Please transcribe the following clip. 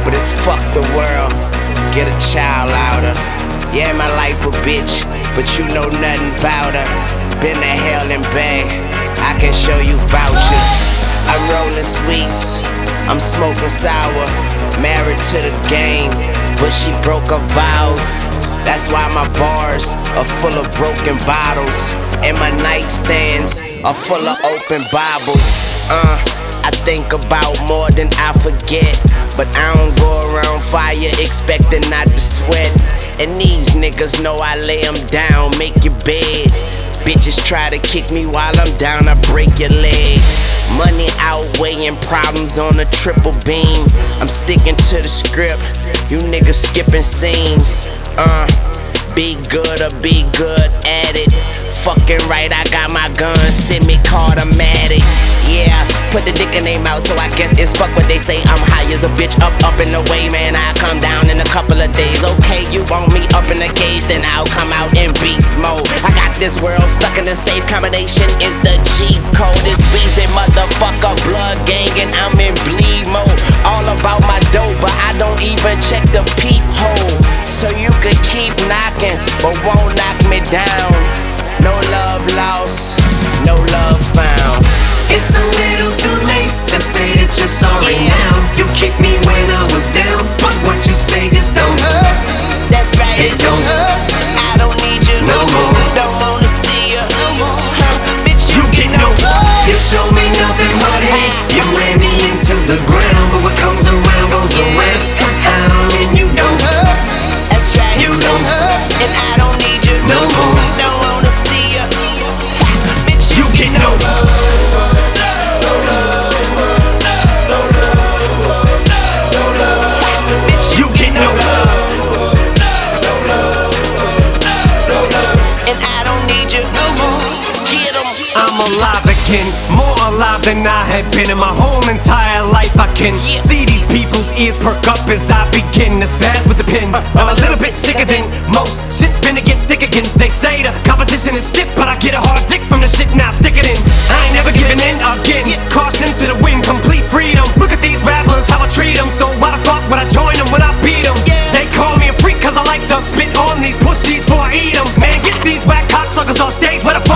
but it's fuck the world. Get a child out her. Yeah, my life a bitch, but you know nothing about her. Been to hell and back, I can show you vouchers. I'm rolling sweets, I'm smoking sour. Married to the game, but she broke her vows. That's why my bars are full of broken bottles, and my nightstands are full of open Bibles. I think about more than I forget, but I don't go around fire expecting not to sweat. And these niggas know I lay them down, make your bed. Bitches try to kick me while I'm down, I break your leg. Money outweighing problems on a triple beam. I'm sticking to the script, you niggas skipping scenes. Be good or be good at it. Fucking right, I got my gun, semi-automatic. Yeah, put the dick in their mouth, so I guess it's fuck what they say. I'm high as a bitch, up and away, man. I'll come down in a couple of days. Okay, you want me up in a cage, then I'll come out in beast mode. I got this world stuck in a safe combination. Is the cheat code? It's Weezy, motherfucker, blood gang, and I'm in bleed mode. All about my dough, but I don't even check the peephole. So you could keep knocking, but won't knock me down. No love lost, no love found. It's a little too late to say that you're sorry now. You kicked me when I was down, but what you say just don't hurt. That's right, it don't hurt. I don't need you no more. Don't wanna see you no more. Bitch, you get no love. You show me nothing but hate. You ran me into the ground, but what comes around goes around. And you don't hurt. That's right, you don't hurt. And I don't need you no more. Don't wanna see you. Bitch, you get no love. I'm alive again, more alive than I have been in my whole entire life. I can see these people's ears perk up as I begin to spaz with the pen. I'm a little bit sicker than most. Shit's finna get thick again. They say the competition is stiff, but I get a hard dick from the shit, now stick it in. I ain't never giving in again. Caution to the wind, complete freedom. Look at these rappers, how I treat them. So why the fuck would I join them when I beat them? They call me a freak cause I like to spit on these pussies before I eat them. Man, get these whack cocksuckers off stage, where the